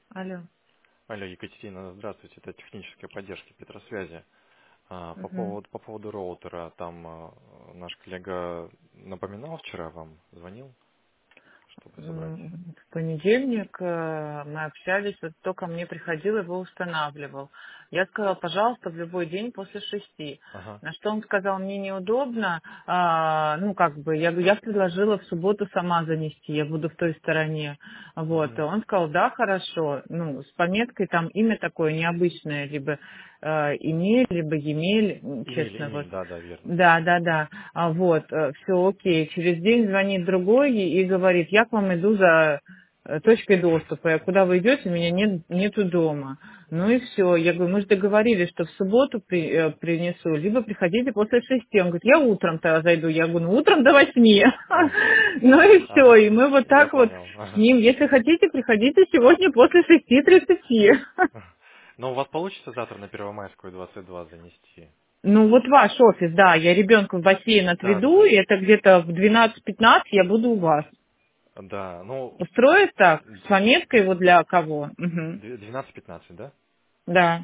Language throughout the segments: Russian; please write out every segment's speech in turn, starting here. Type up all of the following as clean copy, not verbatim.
Алло. Алло, Екатерина, здравствуйте. Это техническая поддержка Петросвязи. По Мгм. поводу роутера, там наш коллега напоминал вчера вам, звонил, чтобы забрать. В понедельник мы общались, вот кто ко мне приходил, его устанавливал. Я сказала, пожалуйста, в любой день после 6. Ага. На что он сказал, мне неудобно, ну, как бы, я предложила в субботу сама занести, я буду в той стороне. Вот, и Мгм. он сказал, да, хорошо, ну, с пометкой там имя такое необычное, либо Эмиль, либо Емель, честно, вот. Да, верно. Да, да, да. Вот, все окей. Через день звонит другой и говорит, я к вам иду за точкой доступа. Куда вы идете, меня нету дома. Ну и все. Я говорю, мы же договорились, что в субботу принесу, либо приходите после 6. Он говорит, я утром-то зайду. Я говорю, ну утром до 8. Ну и все. И Ага, мы вот я так вот понял. с ним, если хотите, приходите сегодня после 6:30. Но у вас получится завтра на Первомайскую 22 занести? Ну, вот ваш офис, да, я ребенка в бассейн Да, отведу, и это где-то в 12:15 я буду у вас. Да, ну, Устроит так? С пометкой вот для кого? Мгм. 12-15, да? Да.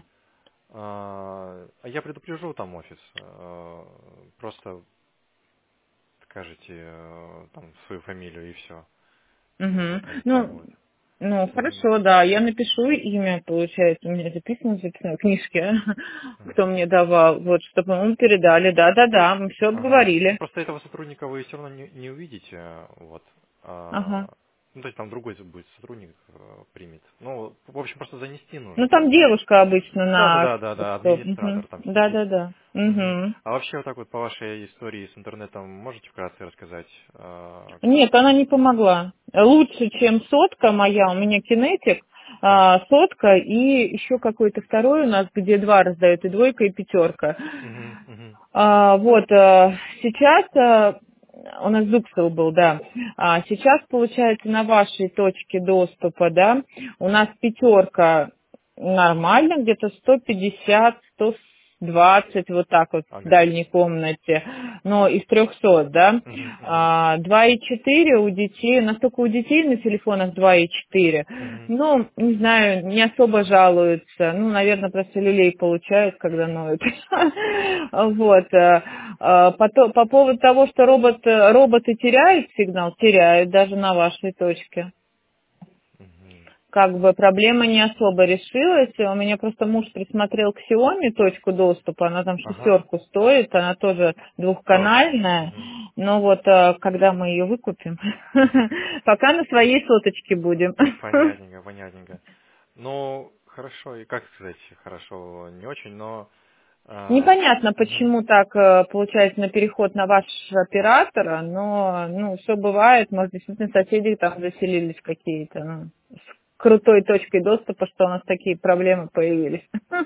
Я предупрежу там офис. Просто скажите там свою фамилию и все. Мгм. Вот, они Ну, поймут. Всё. хорошо, да, я напишу имя, получается, у меня записано в записной книжке, Ага. кто мне давал, вот, чтобы ему передали, да-да-да, мы все Ага. Ну, обговорили. просто этого сотрудника вы все равно не увидите, вот. Ага. Ну, то есть там другой будет сотрудник примет. Ну, в общем, просто занести Ну, нужно. там девушка обычно на... Да, администратор там сидит. Да-да-да. Мгм. Мгм. А вообще вот так вот по вашей истории с интернетом можете вкратце рассказать? Нет, она не помогла. Лучше, чем сотка моя, у меня кинетик, Так. сотка и еще какой-то второй у нас, где два раздают, и двойка, и пятерка. Мгм, мгм. Вот, сейчас у нас Дуксел был, да. Сейчас, получается, на вашей точке доступа, да, у нас пятерка нормально, где-то 150, 120, вот так вот в Ага. дальней комнате, но из 300, да. Мгм, мгм, 2,4 у детей, настолько у детей на телефонах 2,4, мгм. ну, не знаю, не особо жалуются, ну, наверное, просто люлей получают, когда ноют. Вот. По поводу того, что роботы теряют сигнал, теряют даже на вашей точке. Мгм. Как бы проблема не особо решилась. У меня просто муж присмотрел к Xiaomi точку доступа, она там Ага. 6 стоит, она тоже Тоже. двухканальная. Мгм. Но вот когда мы ее выкупим, пока на своей соточке будем. Понятненько. Ну, хорошо, и как сказать, хорошо, не очень, но... Непонятно, Мгм. почему так получается на переход на ваш оператора, но ну, все бывает, может, действительно соседи там заселились какие-то, ну, с крутой точкой доступа, что у нас такие проблемы появились,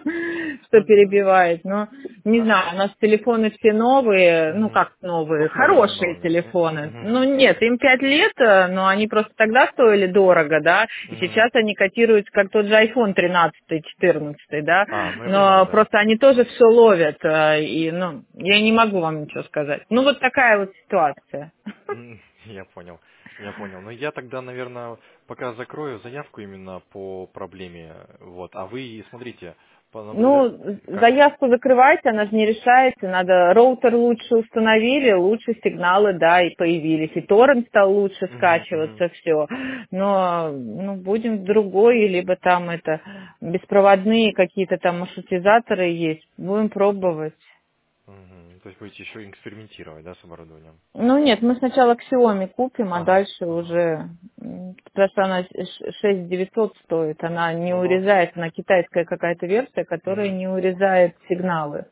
что Ну, перебивает. Но не а, знаю, у нас телефоны все новые, ну мгм. как Ну, новые, с новыми хорошие новыми. телефоны. Мгм. Ну нет, им 5 лет, но они просто тогда стоили дорого, да, и Мгм. сейчас они котируются как тот же iPhone 13, 14, да, Ну я понимаю, но да. просто они тоже все ловят, и, ну, я не могу вам ничего сказать. Ну вот такая вот ситуация. Я понял. Ну я тогда, наверное, пока закрою заявку именно по проблеме, вот. А вы смотрите, понаблюдайте, Ну, как. заявку закрывайте, она же не решается, надо, роутер лучше установили, лучше сигналы, да, и появились, и торрент стал лучше Мгм, мгм, скачиваться, все. Но, ну, будем другой, либо там это, беспроводные какие-то там маршрутизаторы есть, будем пробовать. мгм. То есть будете еще экспериментировать, да, с оборудованием? Ну нет, мы сначала Xiaomi купим, а Ага, дальше ага. уже, потому что она 6900 стоит, она не Ого. урезает, она китайская какая-то версия, которая Мгм, не урезает сигналы.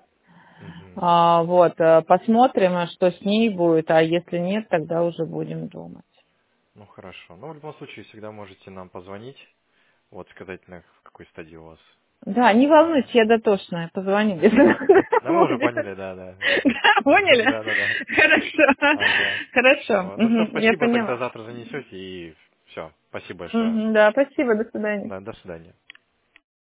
мгм. Вот, посмотрим, что с ней будет, а если нет, тогда уже будем думать. Ну хорошо. Ну в любом случае всегда можете нам позвонить, вот сказать, в какой стадии у вас. Да, не волнуйтесь, я дотошная, позвоню, если надо Да мы уже будет. поняли, да. Да, поняли? Да. Хорошо, Ага. хорошо, Вот. Ну все, мгм, я спасибо, тогда поняла. завтра занесете и все. Спасибо большое. Мгм, да, спасибо, до свидания. Да, до свидания.